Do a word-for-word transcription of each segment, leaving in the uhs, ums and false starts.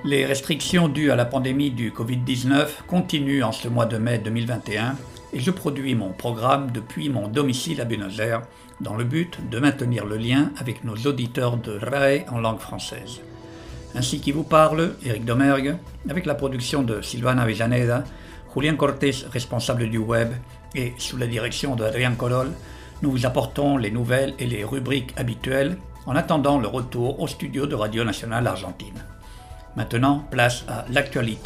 Les restrictions dues à la pandémie du covid dix-neuf continuent en ce mois de mai deux mille vingt et un et je produis mon programme depuis mon domicile à Buenos Aires dans le but de maintenir le lien avec nos auditeurs de R A E en langue française. Ainsi qui vous parle, Éric Domergue, avec la production de Silvana Avellaneda, Julián Cortés, responsable du web, et sous la direction de Adrián Corol, nous vous apportons les nouvelles et les rubriques habituelles en attendant le retour au studio de Radio Nationale Argentine. Maintenant, place à l'actualité.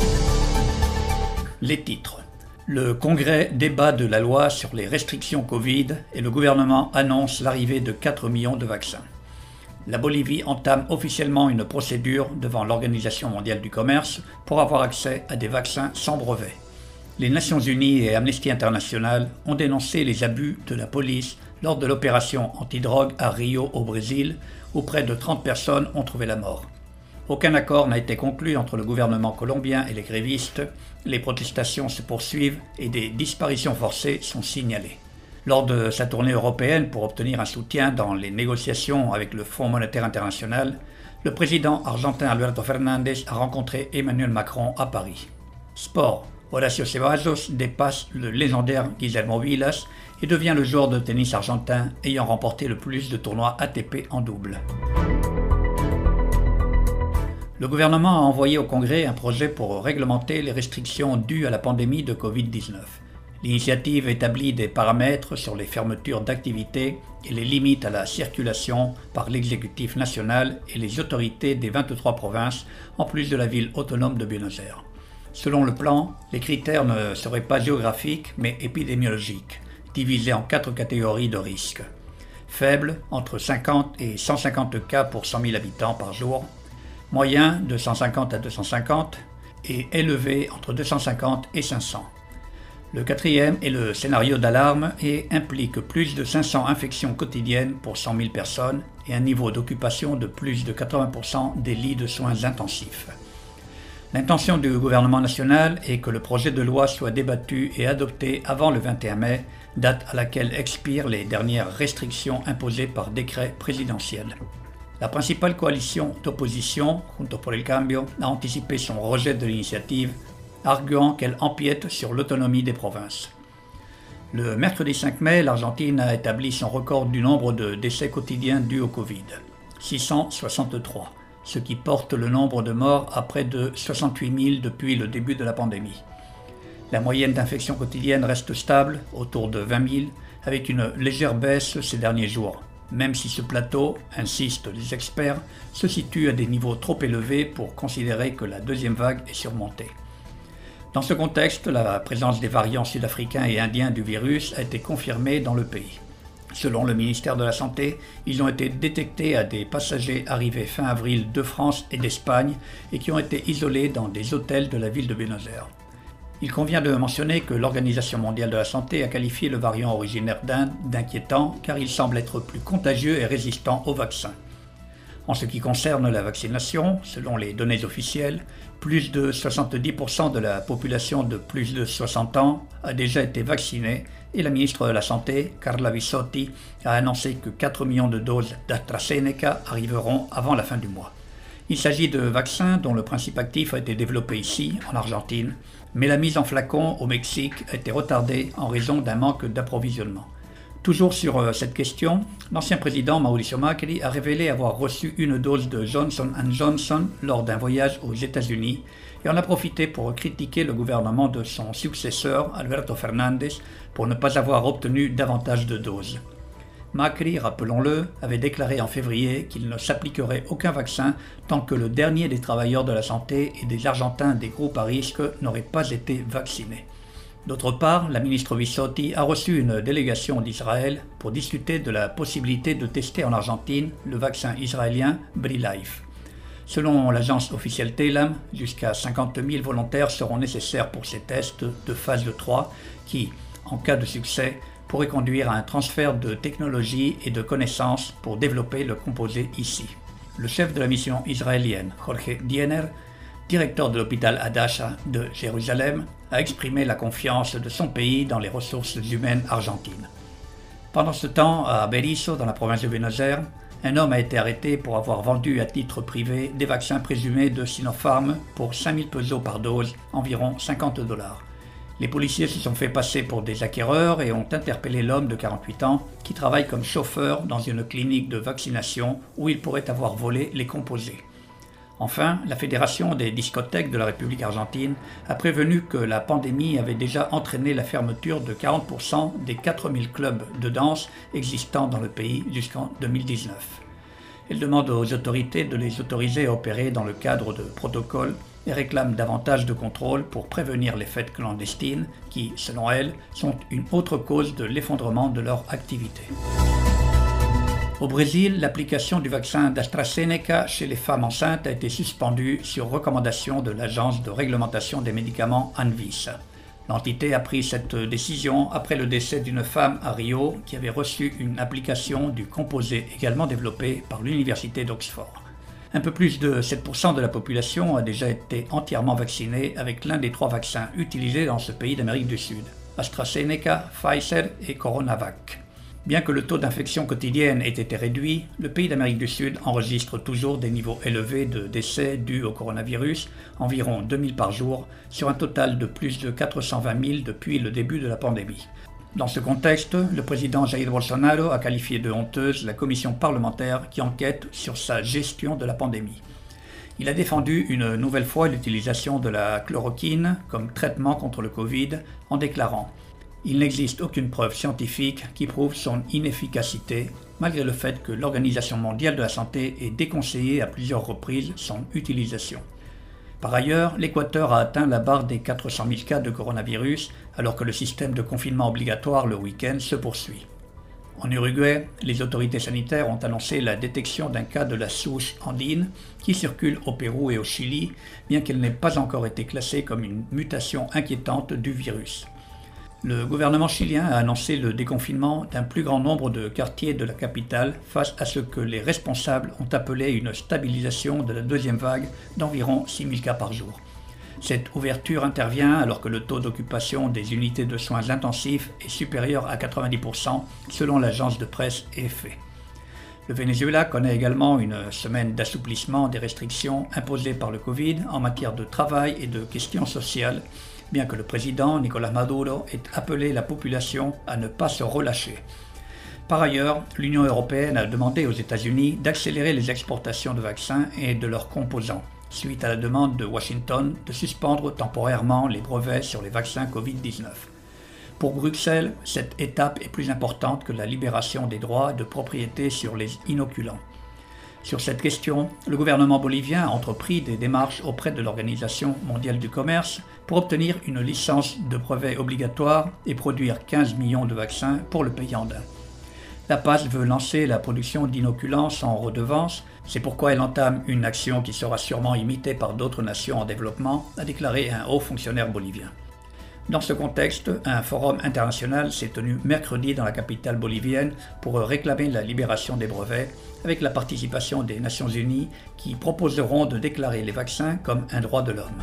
Les titres. Le Congrès débat de la loi sur les restrictions Covid et le gouvernement annonce l'arrivée de quatre millions de vaccins. La Bolivie entame officiellement une procédure devant l'Organisation mondiale du commerce pour avoir accès à des vaccins sans brevet. Les Nations unies et Amnesty International ont dénoncé les abus de la police lors de l'opération antidrogue à Rio au Brésil, où près de trente personnes ont trouvé la mort. Aucun accord n'a été conclu entre le gouvernement colombien et les grévistes, les protestations se poursuivent et des disparitions forcées sont signalées. Lors de sa tournée européenne pour obtenir un soutien dans les négociations avec le Fonds monétaire international, le président argentin Alberto Fernández a rencontré Emmanuel Macron à Paris. Sport. Horacio Ceballos dépasse le légendaire Guillermo Vilas et devient le joueur de tennis argentin ayant remporté le plus de tournois A T P en double. Le gouvernement a envoyé au Congrès un projet pour réglementer les restrictions dues à la pandémie de covid dix-neuf. L'initiative établit des paramètres sur les fermetures d'activités et les limites à la circulation par l'exécutif national et les autorités des vingt-trois provinces, en plus de la ville autonome de Buenos Aires. Selon le plan, les critères ne seraient pas géographiques mais épidémiologiques, divisés en quatre catégories de risques. Faible, entre cinquante et cent cinquante cas pour cent mille habitants par jour. Moyen, de cent cinquante à deux cent cinquante. Et élevé, entre deux cent cinquante et cinq cents. Le quatrième est le scénario d'alarme et implique plus de cinq cents infections quotidiennes pour cent mille personnes et un niveau d'occupation de plus de quatre-vingts pour cent des lits de soins intensifs. L'intention du gouvernement national est que le projet de loi soit débattu et adopté avant le vingt et un mai, date à laquelle expirent les dernières restrictions imposées par décret présidentiel. La principale coalition d'opposition, Juntos por el Cambio, a anticipé son rejet de l'initiative, arguant qu'elle empiète sur l'autonomie des provinces. Le mercredi cinq mai, l'Argentine a établi son record du nombre de décès quotidiens dus au Covid, six cent soixante-trois, ce qui porte le nombre de morts à près de soixante-huit mille depuis le début de la pandémie. La moyenne d'infections quotidiennes reste stable, autour de vingt mille, avec une légère baisse ces derniers jours, même si ce plateau, insistent les experts, se situe à des niveaux trop élevés pour considérer que la deuxième vague est surmontée. Dans ce contexte, la présence des variants sud-africains et indiens du virus a été confirmée dans le pays. Selon le ministère de la Santé, ils ont été détectés à des passagers arrivés fin avril de France et d'Espagne et qui ont été isolés dans des hôtels de la ville de Buenos Aires. Il convient de mentionner que l'Organisation mondiale de la santé a qualifié le variant originaire d'Inde d'inquiétant car il semble être plus contagieux et résistant au vaccin. En ce qui concerne la vaccination, selon les données officielles, plus de soixante-dix pour cent de la population de plus de soixante ans a déjà été vaccinée et la ministre de la Santé, Carla Bisotti, a annoncé que quatre millions de doses d'AstraZeneca arriveront avant la fin du mois. Il s'agit de vaccins dont le principe actif a été développé ici, en Argentine, mais la mise en flacon au Mexique a été retardée en raison d'un manque d'approvisionnement. Toujours sur cette question, l'ancien président Mauricio Macri a révélé avoir reçu une dose de Johnson and Johnson lors d'un voyage aux États-Unis et en a profité pour critiquer le gouvernement de son successeur, Alberto Fernández, pour ne pas avoir obtenu davantage de doses. Macri, rappelons-le, avait déclaré en février qu'il ne s'appliquerait aucun vaccin tant que le dernier des travailleurs de la santé et des Argentins des groupes à risque n'aurait pas été vacciné. D'autre part, la ministre Bisotti a reçu une délégation d'Israël pour discuter de la possibilité de tester en Argentine le vaccin israélien BriLife. Selon l'agence officielle Telam, jusqu'à cinquante mille volontaires seront nécessaires pour ces tests de phase trois qui, en cas de succès, pourraient conduire à un transfert de technologie et de connaissances pour développer le composé ici. Le chef de la mission israélienne, Jorge Diener, directeur de l'hôpital Hadassah de Jérusalem, a exprimé la confiance de son pays dans les ressources humaines argentines. Pendant ce temps, à Berisso, dans la province de Buenos Aires, un homme a été arrêté pour avoir vendu à titre privé des vaccins présumés de Sinopharm pour cinq mille pesos par dose, environ cinquante dollars. Les policiers se sont fait passer pour des acquéreurs et ont interpellé l'homme de quarante-huit ans qui travaille comme chauffeur dans une clinique de vaccination où il pourrait avoir volé les composés. Enfin, la Fédération des discothèques de la République argentine a prévenu que la pandémie avait déjà entraîné la fermeture de quarante pour cent des quatre mille clubs de danse existants dans le pays jusqu'en deux mille dix-neuf. Elle demande aux autorités de les autoriser à opérer dans le cadre de protocoles et réclame davantage de contrôle pour prévenir les fêtes clandestines qui, selon elle, sont une autre cause de l'effondrement de leur activité. Au Brésil, l'application du vaccin d'AstraZeneca chez les femmes enceintes a été suspendue sur recommandation de l'Agence de réglementation des médicaments Anvisa. L'entité a pris cette décision après le décès d'une femme à Rio qui avait reçu une application du composé également développé par l'Université d'Oxford. Un peu plus de sept pour cent de la population a déjà été entièrement vaccinée avec l'un des trois vaccins utilisés dans ce pays d'Amérique du Sud, AstraZeneca, Pfizer et Coronavac. Bien que le taux d'infection quotidienne ait été réduit, le pays d'Amérique du Sud enregistre toujours des niveaux élevés de décès dus au coronavirus, environ deux mille par jour, sur un total de plus de quatre cent vingt mille depuis le début de la pandémie. Dans ce contexte, le président Jair Bolsonaro a qualifié de honteuse la commission parlementaire qui enquête sur sa gestion de la pandémie. Il a défendu une nouvelle fois l'utilisation de la chloroquine comme traitement contre le Covid en déclarant « Il n'existe aucune preuve scientifique qui prouve son inefficacité, malgré le fait que l'Organisation mondiale de la santé ait déconseillé à plusieurs reprises son utilisation. » Par ailleurs, l'Équateur a atteint la barre des quatre cent mille cas de coronavirus, alors que le système de confinement obligatoire le week-end se poursuit. En Uruguay, les autorités sanitaires ont annoncé la détection d'un cas de la souche andine qui circule au Pérou et au Chili, bien qu'elle n'ait pas encore été classée comme une mutation inquiétante du virus. Le gouvernement chilien a annoncé le déconfinement d'un plus grand nombre de quartiers de la capitale face à ce que les responsables ont appelé une stabilisation de la deuxième vague d'environ six mille cas par jour. Cette ouverture intervient alors que le taux d'occupation des unités de soins intensifs est supérieur à quatre-vingt-dix pour cent selon l'agence de presse A F P. Le Venezuela connaît également une semaine d'assouplissement des restrictions imposées par le Covid en matière de travail et de questions sociales, bien que le président Nicolás Maduro ait appelé la population à ne pas se relâcher. Par ailleurs, l'Union européenne a demandé aux États-Unis d'accélérer les exportations de vaccins et de leurs composants, suite à la demande de Washington de suspendre temporairement les brevets sur les vaccins covid dix-neuf. Pour Bruxelles, cette étape est plus importante que la libération des droits de propriété sur les inoculants. Sur cette question, le gouvernement bolivien a entrepris des démarches auprès de l'Organisation mondiale du commerce pour obtenir une licence de brevet obligatoire et produire quinze millions de vaccins pour le pays andin. La P A S veut lancer la production d'inoculants sans redevance, c'est pourquoi elle entame une action qui sera sûrement imitée par d'autres nations en développement, a déclaré un haut fonctionnaire bolivien. Dans ce contexte, un forum international s'est tenu mercredi dans la capitale bolivienne pour réclamer la libération des brevets, avec la participation des Nations Unies qui proposeront de déclarer les vaccins comme un droit de l'homme.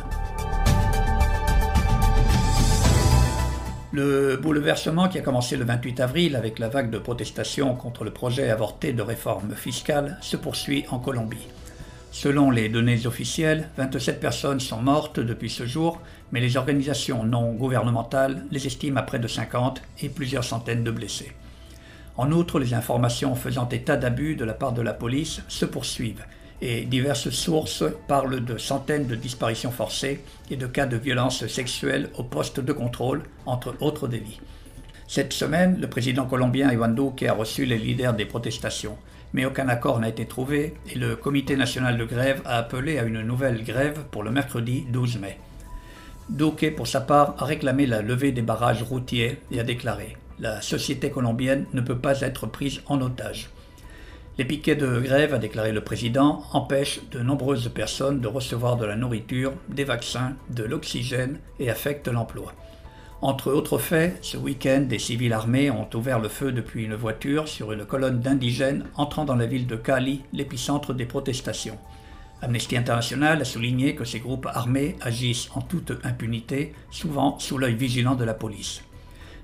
Le bouleversement qui a commencé le vingt-huit avril avec la vague de protestations contre le projet avorté de réforme fiscale se poursuit en Colombie. Selon les données officielles, vingt-sept personnes sont mortes depuis ce jour, mais les organisations non gouvernementales les estiment à près de cinquante et plusieurs centaines de blessés. En outre, les informations faisant état d'abus de la part de la police se poursuivent et diverses sources parlent de centaines de disparitions forcées et de cas de violences sexuelles au poste de contrôle, entre autres délits. Cette semaine, le président colombien Iván Duque a reçu les leaders des protestations, mais aucun accord n'a été trouvé et le Comité national de grève a appelé à une nouvelle grève pour le mercredi douze mai. Duque, pour sa part, a réclamé la levée des barrages routiers et a déclaré « La société colombienne ne peut pas être prise en otage ». Les piquets de grève, a déclaré le président, empêchent de nombreuses personnes de recevoir de la nourriture, des vaccins, de l'oxygène et affectent l'emploi. Entre autres faits, ce week-end, des civils armés ont ouvert le feu depuis une voiture sur une colonne d'indigènes entrant dans la ville de Cali, l'épicentre des protestations. Amnesty International a souligné que ces groupes armés agissent en toute impunité, souvent sous l'œil vigilant de la police.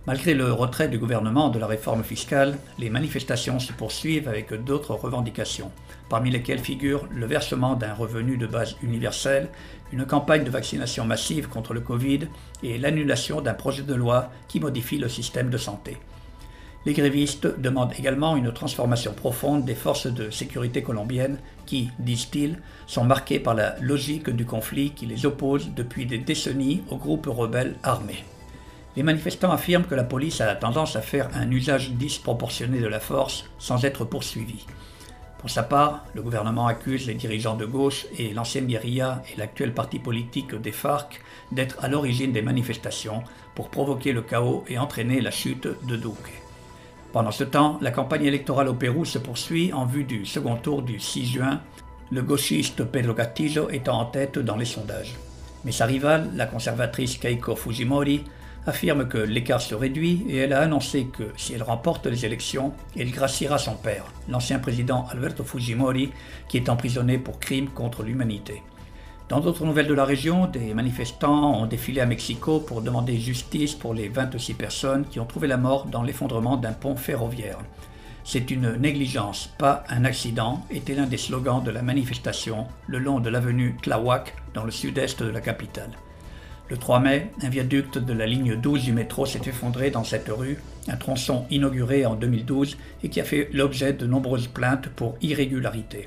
Malgré le retrait du gouvernement de la réforme fiscale, les manifestations se poursuivent avec d'autres revendications, parmi lesquelles figurent le versement d'un revenu de base universel, une campagne de vaccination massive contre le Covid et l'annulation d'un projet de loi qui modifie le système de santé. Les grévistes demandent également une transformation profonde des forces de sécurité colombiennes qui, disent-ils, sont marquées par la logique du conflit qui les oppose depuis des décennies aux groupes rebelles armés. Les manifestants affirment que la police a tendance à faire un usage disproportionné de la force sans être poursuivie. Pour sa part, le gouvernement accuse les dirigeants de gauche et l'ancienne guérilla et l'actuel parti politique des FARC d'être à l'origine des manifestations pour provoquer le chaos et entraîner la chute de Duque. Pendant ce temps, la campagne électorale au Pérou se poursuit en vue du second tour du six juin, le gauchiste Pedro Castillo étant en tête dans les sondages. Mais sa rivale, la conservatrice Keiko Fujimori, affirme que l'écart se réduit et elle a annoncé que si elle remporte les élections, elle graciera son père, l'ancien président Alberto Fujimori, qui est emprisonné pour crimes contre l'humanité. Dans d'autres nouvelles de la région, des manifestants ont défilé à Mexico pour demander justice pour les vingt-six personnes qui ont trouvé la mort dans l'effondrement d'un pont ferroviaire. C'est une négligence, pas un accident, était l'un des slogans de la manifestation le long de l'avenue Tláhuac dans le sud-est de la capitale. Le trois mai, un viaduc de la ligne douze du métro s'est effondré dans cette rue, un tronçon inauguré en deux mille douze et qui a fait l'objet de nombreuses plaintes pour irrégularité.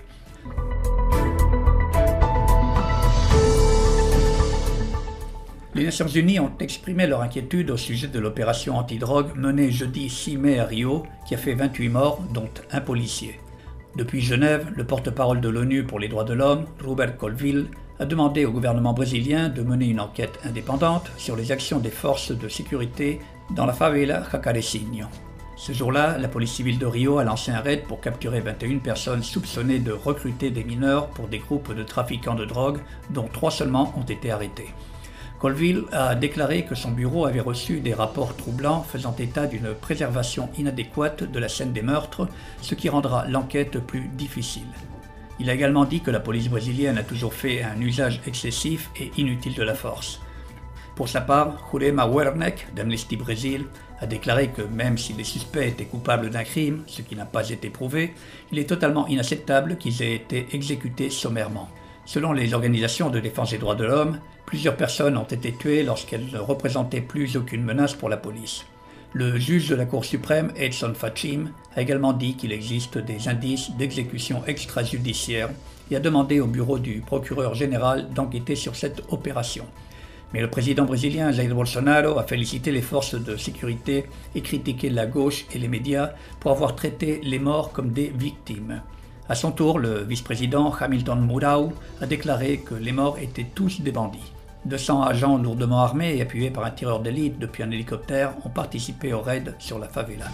Les Nations Unies ont exprimé leur inquiétude au sujet de l'opération antidrogue menée jeudi six mai à Rio, qui a fait vingt-huit morts, dont un policier. Depuis Genève, le porte-parole de l'ONU pour les droits de l'homme, Robert Colville, a demandé au gouvernement brésilien de mener une enquête indépendante sur les actions des forces de sécurité dans la favela Jacarezinho. Ce jour-là, la police civile de Rio a lancé un raid pour capturer vingt et une personnes soupçonnées de recruter des mineurs pour des groupes de trafiquants de drogue, dont trois seulement ont été arrêtés. Colville a déclaré que son bureau avait reçu des rapports troublants faisant état d'une préservation inadéquate de la scène des meurtres, ce qui rendra l'enquête plus difficile. Il a également dit que la police brésilienne a toujours fait un usage excessif et inutile de la force. Pour sa part, Jurema Werneck, d'Amnesty Brésil, a déclaré que même si les suspects étaient coupables d'un crime, ce qui n'a pas été prouvé, il est totalement inacceptable qu'ils aient été exécutés sommairement. Selon les organisations de défense des droits de l'homme, plusieurs personnes ont été tuées lorsqu'elles ne représentaient plus aucune menace pour la police. Le juge de la Cour suprême, Edson Fachin, a également dit qu'il existe des indices d'exécution extrajudiciaire et a demandé au bureau du procureur général d'enquêter sur cette opération. Mais le président brésilien Jair Bolsonaro a félicité les forces de sécurité et critiqué la gauche et les médias pour avoir traité les morts comme des victimes. À son tour, le vice-président Hamilton Mourão a déclaré que les morts étaient tous des bandits. deux cents agents lourdement armés et appuyés par un tireur d'élite depuis un hélicoptère ont participé au raid sur la favela.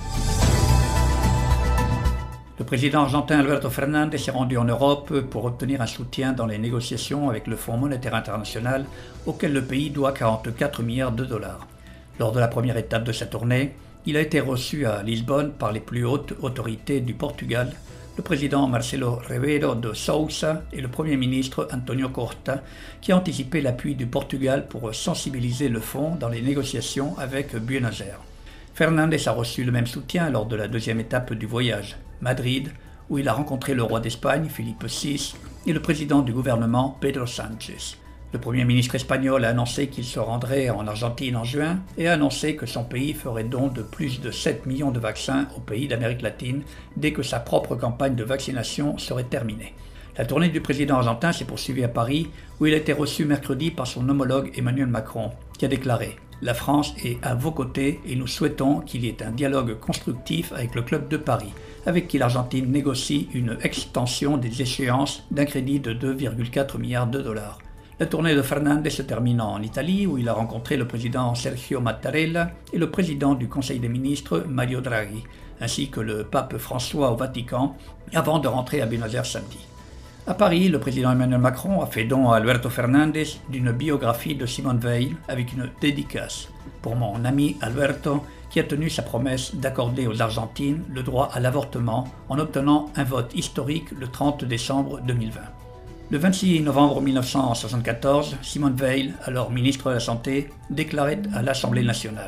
Le président argentin Alberto Fernández s'est rendu en Europe pour obtenir un soutien dans les négociations avec le Fonds monétaire international auquel le pays doit quarante-quatre milliards de dollars. Lors de la première étape de sa tournée, il a été reçu à Lisbonne par les plus hautes autorités du Portugal, le président Marcelo Rebelo de Sousa et le Premier ministre António Costa, qui a anticipé l'appui du Portugal pour sensibiliser le fonds dans les négociations avec Buenos Aires. Fernández a reçu le même soutien lors de la deuxième étape du voyage, Madrid, où il a rencontré le roi d'Espagne, Philippe six, et le président du gouvernement, Pedro Sánchez. Le Premier ministre espagnol a annoncé qu'il se rendrait en Argentine en juin et a annoncé que son pays ferait don de plus de sept millions de vaccins aux pays d'Amérique latine dès que sa propre campagne de vaccination serait terminée. La tournée du président argentin s'est poursuivie à Paris, où il a été reçu mercredi par son homologue Emmanuel Macron, qui a déclaré « La France est à vos côtés et nous souhaitons qu'il y ait un dialogue constructif avec le Club de Paris, avec qui l'Argentine négocie une extension des échéances d'un crédit de deux virgule quatre milliards de dollars. » La tournée de Fernández se termine en Italie, où il a rencontré le président Sergio Mattarella et le président du Conseil des ministres, Mario Draghi, ainsi que le pape François au Vatican, avant de rentrer à Buenos Aires samedi. À Paris, le président Emmanuel Macron a fait don à Alberto Fernández d'une biographie de Simone Veil avec une dédicace pour mon ami Alberto, qui a tenu sa promesse d'accorder aux Argentines le droit à l'avortement en obtenant un vote historique le trente décembre deux mille vingt. Le vingt-six novembre mille neuf cent soixante-quatorze, Simone Veil, alors ministre de la Santé, déclarait à l'Assemblée nationale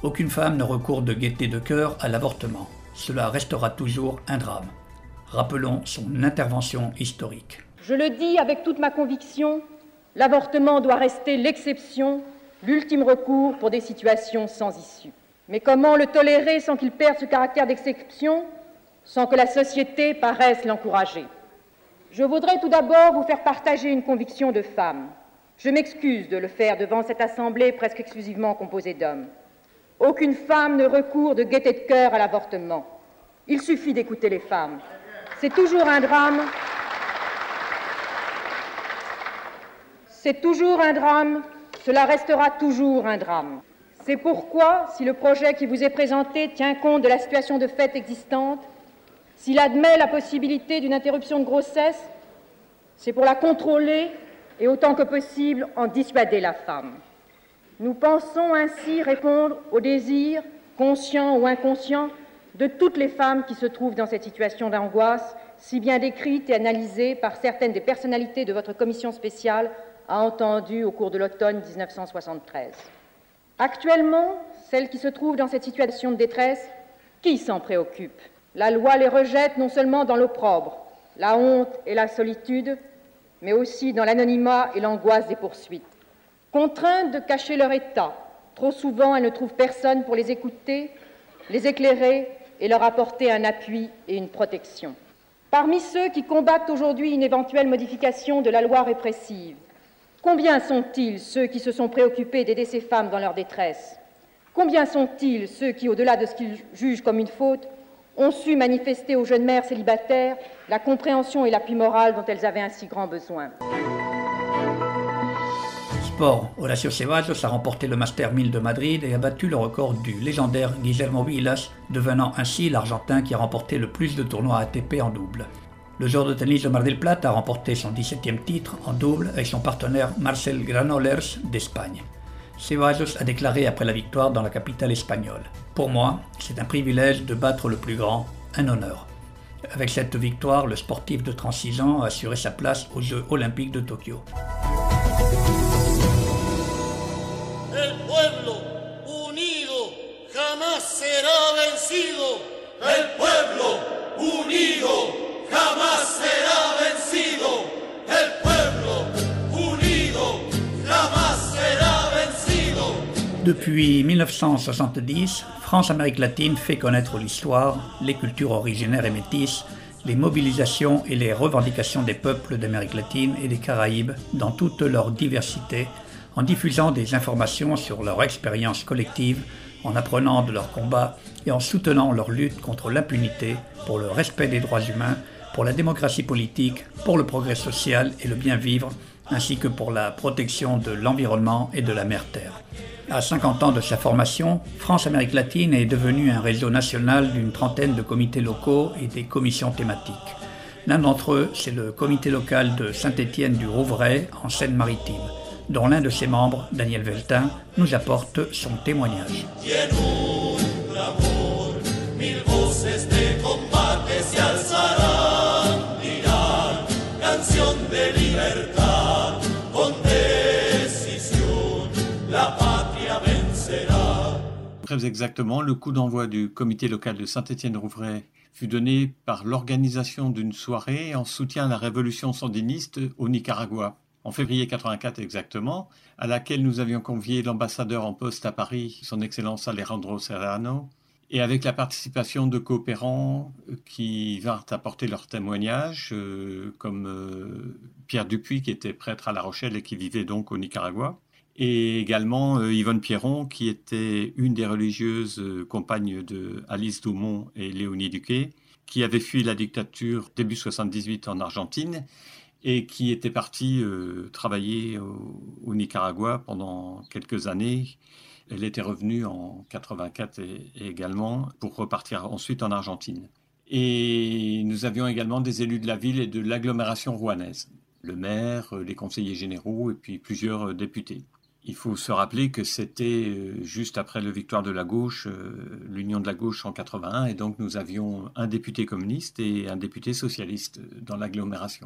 Aucune femme ne recourt de gaieté de cœur à l'avortement. Cela restera toujours un drame. Rappelons son intervention historique. Je le dis avec toute ma conviction, l'avortement doit rester l'exception, l'ultime recours pour des situations sans issue. Mais comment le tolérer sans qu'il perde ce caractère d'exception, sans que la société paraisse l'encourager? Je voudrais tout d'abord vous faire partager une conviction de femme. Je m'excuse de le faire devant cette assemblée presque exclusivement composée d'hommes. Aucune femme ne recourt de gaieté de cœur à l'avortement. Il suffit d'écouter les femmes. C'est toujours un drame. C'est toujours un drame. Cela restera toujours un drame. C'est pourquoi, si le projet qui vous est présenté tient compte de la situation de fait existante, s'il admet la possibilité d'une interruption de grossesse, c'est pour la contrôler et autant que possible en dissuader la femme. Nous pensons ainsi répondre aux désirs, conscients ou inconscients, de toutes les femmes qui se trouvent dans cette situation d'angoisse, si bien décrite et analysée par certaines des personnalités de votre commission spéciale a entendu au cours de l'automne dix-neuf cent soixante-treize. Actuellement, celles qui se trouvent dans cette situation de détresse, qui s'en préoccupe? La loi les rejette non seulement dans l'opprobre, la honte et la solitude, mais aussi dans l'anonymat et l'angoisse des poursuites. Contraintes de cacher leur état, trop souvent elles ne trouvent personne pour les écouter, les éclairer et leur apporter un appui et une protection. Parmi ceux qui combattent aujourd'hui une éventuelle modification de la loi répressive, combien sont-ils ceux qui se sont préoccupés d'aider ces femmes dans leur détresse? Combien sont-ils ceux qui, au-delà de ce qu'ils jugent comme une faute, ont su manifester aux jeunes mères célibataires la compréhension et l'appui moral dont elles avaient un si grand besoin? Sport, Horacio Ceballos a remporté le Master mille de Madrid et a battu le record du légendaire Guillermo Vilas, devenant ainsi l'Argentin qui a remporté le plus de tournois A T P en double. Le joueur de tennis de Mar del Plata a remporté son dix-septième titre en double avec son partenaire Marcel Granollers d'Espagne. Ceballos a déclaré après la victoire dans la capitale espagnole: « Pour moi, c'est un privilège de battre le plus grand, un honneur. » Avec cette victoire, le sportif de trente-six ans a assuré sa place aux Jeux olympiques de Tokyo. El pueblo unido jamás será vencido. El pueblo unido jamás será vencido. El pueblo unido jamás será vencido. Depuis mille neuf cent soixante-dix, France-Amérique latine fait connaître l'histoire, les cultures originaires et métisses, les mobilisations et les revendications des peuples d'Amérique latine et des Caraïbes dans toute leur diversité, en diffusant des informations sur leur expérience collective, en apprenant de leurs combats et en soutenant leur lutte contre l'impunité, pour le respect des droits humains, pour la démocratie politique, pour le progrès social et le bien-vivre, ainsi que pour la protection de l'environnement et de la mer-terre. À cinquante ans de sa formation, France-Amérique latine est devenue un réseau national d'une trentaine de comités locaux et des commissions thématiques. L'un d'entre eux, c'est le comité local de Saint-Étienne-du-Rouvray, en Seine-Maritime, dont l'un de ses membres, Daniel Veltin, nous apporte son témoignage. Très exactement, le coup d'envoi du comité local de Saint-Étienne-du-Rouvray fut donné par l'organisation d'une soirée en soutien à la révolution sandiniste au Nicaragua, en février quatre-vingt-quatre exactement, à laquelle nous avions convié l'ambassadeur en poste à Paris, son Excellence Alejandro Serrano, et avec la participation de coopérants qui vinrent apporter leur témoignage, euh, comme euh, Pierre Dupuis, qui était prêtre à La Rochelle et qui vivait donc au Nicaragua, et également euh, Yvonne Pierron, qui était une des religieuses euh, compagnes de Alice Dumont et Léonie Duquet, qui avait fui la dictature début soixante-dix-huit en Argentine et qui était partie euh, travailler au, au Nicaragua pendant quelques années. Elle était revenue en quatre-vingt-quatre et, et également pour repartir ensuite en Argentine. Et nous avions également des élus de la ville et de l'agglomération rouennaise, le maire, les conseillers généraux et puis plusieurs députés. Il faut se rappeler que c'était juste après la victoire de la gauche, l'union de la gauche en quatre-vingt-un, et donc nous avions un député communiste et un député socialiste dans l'agglomération.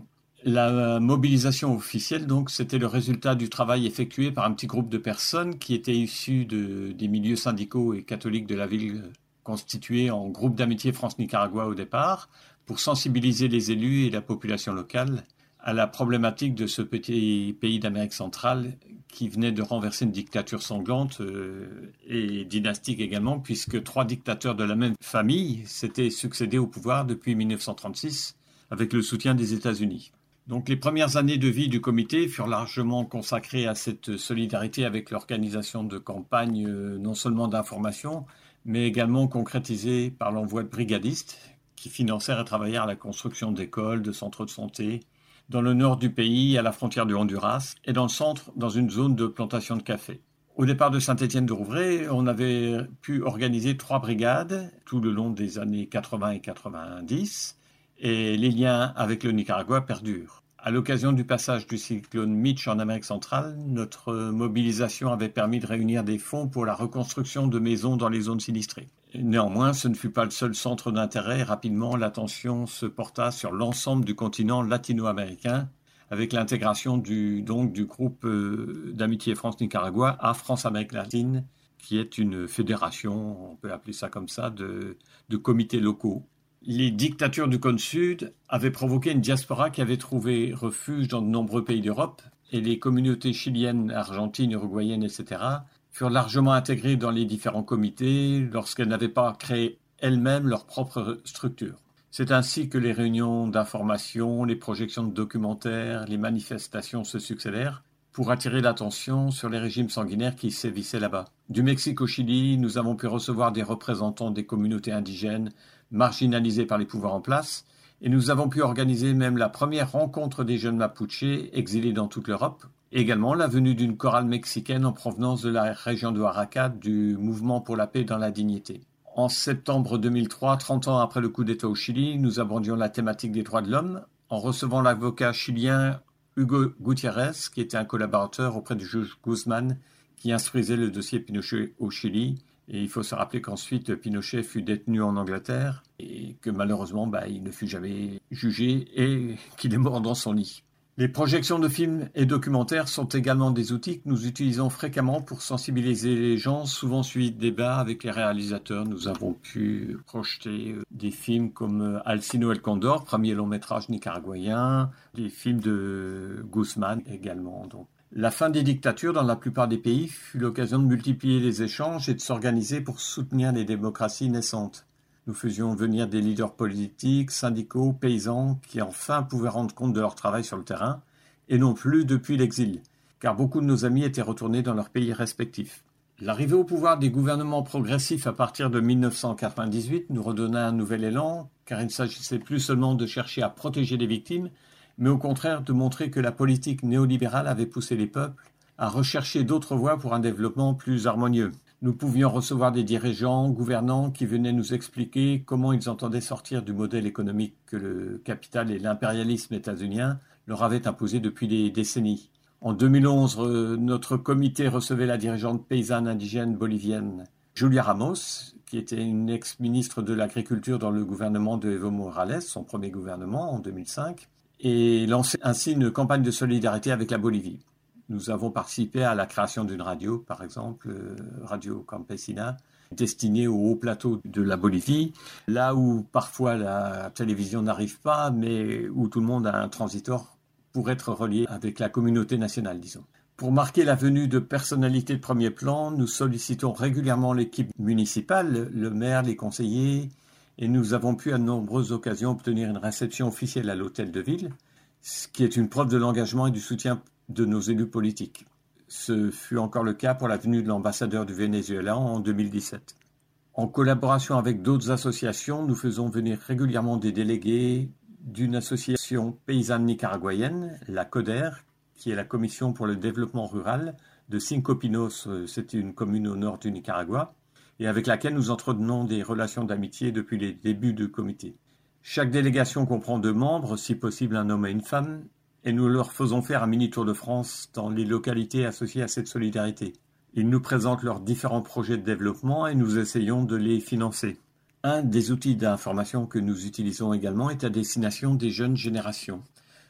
La mobilisation officielle, donc, c'était le résultat du travail effectué par un petit groupe de personnes qui étaient issus de, des milieux syndicaux et catholiques de la ville, constitués en groupe d'amitié France-Nicaragua au départ, pour sensibiliser les élus et la population locale à la problématique de ce petit pays d'Amérique centrale qui venait de renverser une dictature sanglante euh, et dynastique également, puisque trois dictateurs de la même famille s'étaient succédés au pouvoir depuis mille neuf cent trente-six avec le soutien des États-Unis. Donc les premières années de vie du comité furent largement consacrées à cette solidarité avec l'organisation de campagnes euh, non seulement d'information, mais également concrétisées par l'envoi de brigadistes qui financèrent et travaillèrent à la construction d'écoles, de centres de santé, dans le nord du pays, à la frontière du Honduras, et dans le centre, dans une zone de plantation de café. Au départ de Saint-Étienne-de-Rouvray, on avait pu organiser trois brigades tout le long des années quatre-vingts et quatre-vingt-dix, et les liens avec le Nicaragua perdurent. À l'occasion du passage du cyclone Mitch en Amérique centrale, notre mobilisation avait permis de réunir des fonds pour la reconstruction de maisons dans les zones sinistrées. Néanmoins, ce ne fut pas le seul centre d'intérêt. Rapidement, l'attention se porta sur l'ensemble du continent latino-américain, avec l'intégration du, donc, du groupe euh, d'amitié France-Nicaragua à France-Amérique latine, qui est une fédération, on peut appeler ça comme ça, de, de comités locaux. Les dictatures du cône sud avaient provoqué une diaspora qui avait trouvé refuge dans de nombreux pays d'Europe, et les communautés chiliennes, argentines, uruguayennes, et cetera, furent largement intégrées dans les différents comités lorsqu'elles n'avaient pas créé elles-mêmes leur propre structure. C'est ainsi que les réunions d'information, les projections de documentaires, les manifestations se succédèrent pour attirer l'attention sur les régimes sanguinaires qui sévissaient là-bas. Du Mexique au Chili, nous avons pu recevoir des représentants des communautés indigènes marginalisées par les pouvoirs en place, et nous avons pu organiser même la première rencontre des jeunes Mapuches exilés dans toute l'Europe, et également la venue d'une chorale mexicaine en provenance de la région de Oaxaca du Mouvement pour la paix dans la dignité. En septembre deux mille trois, trente ans après le coup d'État au Chili, nous abordions la thématique des droits de l'homme en recevant l'avocat chilien Hugo Gutiérrez, qui était un collaborateur auprès du juge Guzman, qui instruisait le dossier Pinochet au Chili. Et il faut se rappeler qu'ensuite Pinochet fut détenu en Angleterre et que malheureusement bah, il ne fut jamais jugé et qu'il est mort dans son lit. Les projections de films et documentaires sont également des outils que nous utilisons fréquemment pour sensibiliser les gens, souvent suivis de débats avec les réalisateurs. Nous avons pu projeter des films comme Alcino El Condor, premier long métrage nicaraguayen, des films de Guzman également. Donc. La fin des dictatures dans la plupart des pays fut l'occasion de multiplier les échanges et de s'organiser pour soutenir les démocraties naissantes. Nous faisions venir des leaders politiques, syndicaux, paysans, qui enfin pouvaient rendre compte de leur travail sur le terrain, et non plus depuis l'exil, car beaucoup de nos amis étaient retournés dans leurs pays respectifs. L'arrivée au pouvoir des gouvernements progressifs à partir de mille neuf cent quatre-vingt-dix-huit nous redonna un nouvel élan, car il ne s'agissait plus seulement de chercher à protéger les victimes, mais au contraire de montrer que la politique néolibérale avait poussé les peuples à rechercher d'autres voies pour un développement plus harmonieux. Nous pouvions recevoir des dirigeants, gouvernants qui venaient nous expliquer comment ils entendaient sortir du modèle économique que le capital et l'impérialisme états-unien leur avaient imposé depuis des décennies. En deux mille onze, notre comité recevait la dirigeante paysanne indigène bolivienne Julia Ramos, qui était une ex-ministre de l'Agriculture dans le gouvernement de Evo Morales, son premier gouvernement en deux mille cinq, et lançait ainsi une campagne de solidarité avec la Bolivie. Nous avons participé à la création d'une radio, par exemple, Radio Campesina, destinée au haut plateau de la Bolivie, là où parfois la télévision n'arrive pas, mais où tout le monde a un transitor pour être relié avec la communauté nationale, disons. Pour marquer la venue de personnalités de premier plan, nous sollicitons régulièrement l'équipe municipale, le maire, les conseillers, et nous avons pu à de nombreuses occasions obtenir une réception officielle à l'hôtel de ville, ce qui est une preuve de l'engagement et du soutien de nos élus politiques. Ce fut encore le cas pour la venue de l'ambassadeur du Venezuela en deux mille dix-sept. En collaboration avec d'autres associations, nous faisons venir régulièrement des délégués d'une association paysanne nicaraguayenne, la CODER, qui est la Commission pour le développement rural de Cinco Pinos, c'est une commune au nord du Nicaragua, et avec laquelle nous entretenons des relations d'amitié depuis les débuts du comité. Chaque délégation comprend deux membres, si possible un homme et une femme, et nous leur faisons faire un mini-tour de France dans les localités associées à cette solidarité. Ils nous présentent leurs différents projets de développement et nous essayons de les financer. Un des outils d'information que nous utilisons également est à destination des jeunes générations.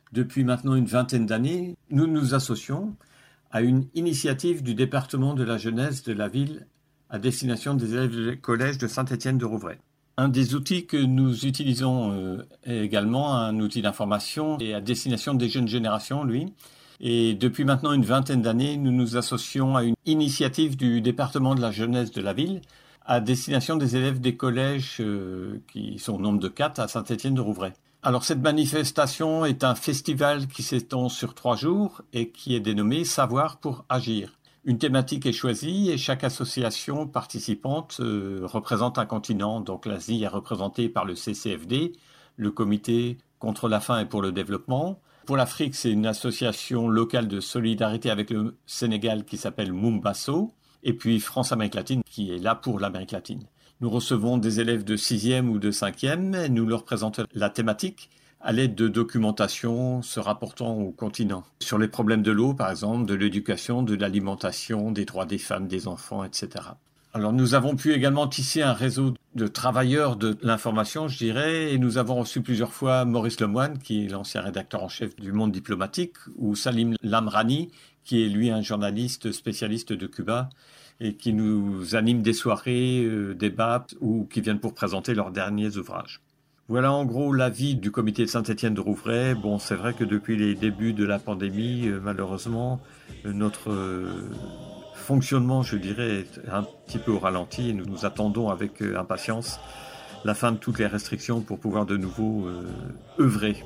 Depuis maintenant une vingtaine d'années, nous nous associons à une initiative du département de la jeunesse de la ville à destination des élèves du collège de Saint-Étienne-de-Rouvray. Un des outils que nous utilisons euh, est également un outil d'information et à destination des jeunes générations, lui. Et depuis maintenant une vingtaine d'années, nous nous associons à une initiative du département de la jeunesse de la ville à destination des élèves des collèges euh, qui sont au nombre de quatre à Saint-Étienne-de-Rouvray. Alors cette manifestation est un festival qui s'étend sur trois jours et qui est dénommé Savoir pour agir. Une thématique est choisie et chaque association participante euh, représente un continent. Donc l'Asie est représentée par le C C F D, le Comité contre la faim et pour le développement. Pour l'Afrique, c'est une association locale de solidarité avec le Sénégal qui s'appelle Mumbasso. Et puis France-Amérique latine qui est là pour l'Amérique latine. Nous recevons des élèves de sixième ou de cinquième et nous leur présentons la thématique à l'aide de documentation se rapportant au continent. Sur les problèmes de l'eau, par exemple, de l'éducation, de l'alimentation, des droits des femmes, des enfants, et cetera. Alors nous avons pu également tisser un réseau de travailleurs de l'information, je dirais, et nous avons reçu plusieurs fois Maurice Lemoine, qui est l'ancien rédacteur en chef du Monde diplomatique, ou Salim Lamrani, qui est lui un journaliste spécialiste de Cuba, et qui nous anime des soirées, euh, débats, ou qui viennent pour présenter leurs derniers ouvrages. Voilà en gros l'avis du comité de Saint-Étienne-de-Rouvray. Bon, c'est vrai que depuis les débuts de la pandémie, euh, malheureusement, euh, notre euh, fonctionnement, je dirais, est un petit peu au ralenti. Et nous nous attendons avec euh, impatience la fin de toutes les restrictions pour pouvoir de nouveau euh, œuvrer.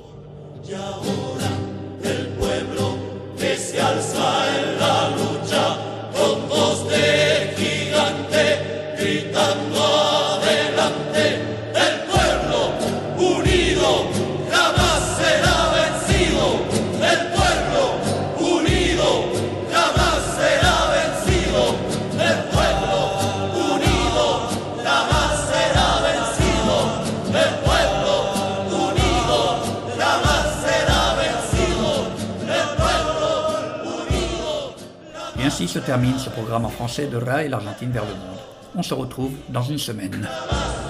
Et ainsi se termine ce programme en français de Rai et l'Argentine vers le monde. On se retrouve dans une semaine.